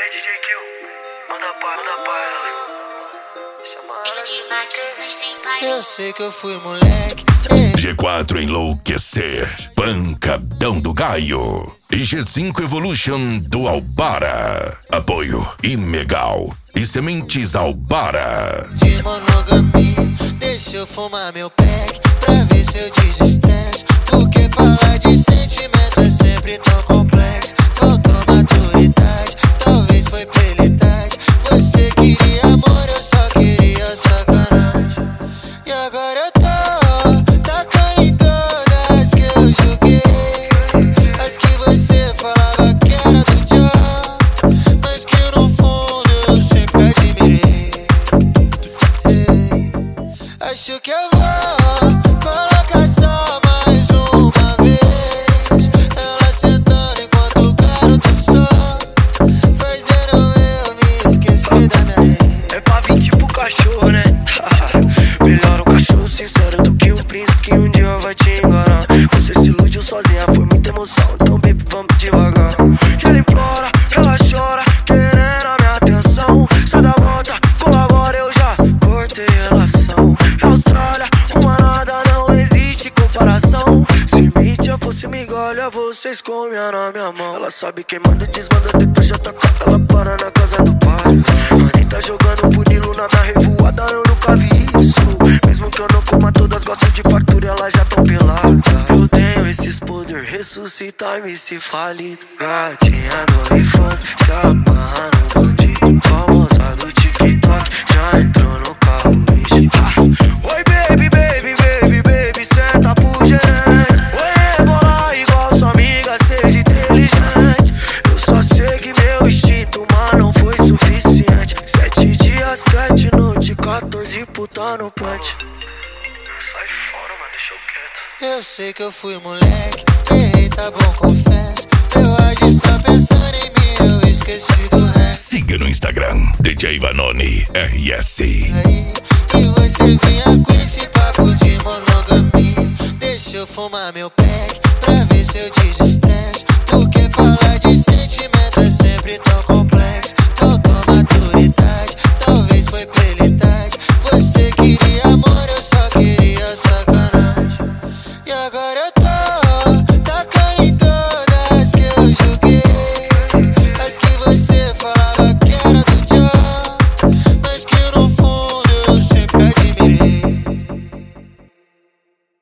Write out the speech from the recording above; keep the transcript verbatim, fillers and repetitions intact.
aí, D J Kill, manda pai, manda pai. Eu sei que eu fui moleque. G quatro Enlouquecer, Pancadão do Gaio e G cinco Evolution do Albara. Apoio Imegal e Sementes Albara. De monogamia, deixa eu fumar meu pack pra ver se eu desestresse. Porque falar de sentimento é sempre tão complexo. Faltou maturidade, talvez foi prelidade. Você queria amor, eu só queria sacanagem. E agora eu tô tacando em todas que eu joguei. As que você falava que era do John, mas que no fundo eu sempre admirei. Ei, acho que eu vou colocar só mais uma vez. Ela sentando enquanto o garoto só fazendo eu me esquecer da minha ex. É pra vir tipo cachorro, né? Melhor um cachorro sincero do que um príncipe que um dia vai te enganar. Você se iludiu sozinha, foi muita emoção, então baby, vamos devagar. E ela implora, ela chora, querendo a minha atenção. Sai da volta, colabora, eu já cortei relação. E Austrália, uma nada, não existe comparação. Se mídia fosse migalha, vocês comiam na minha mão. Ela sabe quem manda, desmanda, depois já toca, ela para na casa do pai. Anitta jogando punilo na minha revoada, eu nunca vi isso. Mesmo que eu não coma, todas gostam de fartura, elas já tão peladas. Eu tenho esses poder, ressuscitar me se falido. Gatinha no infância, se amarra no bandido. Famosa do TikTok, já entrou no carro, bicho. Ah. Oi baby, baby, baby, baby, senta pro gerente. Oi rebola igual sua amiga, seja inteligente. Eu só segui meu instinto, mas não foi suficiente. Sete dias, sete noites, quatorze puta no punch. Sai fora, mano, deixa eu quieto. Eu sei que eu fui moleque, errei, tá bom, confesso. Eu agi só pensando em mim, eu esqueci do resto. Siga no Instagram, D J Vanoni R S. Aí, e você vinha com esse papo de monogamia. Deixa eu fumar meu pack pra ver se eu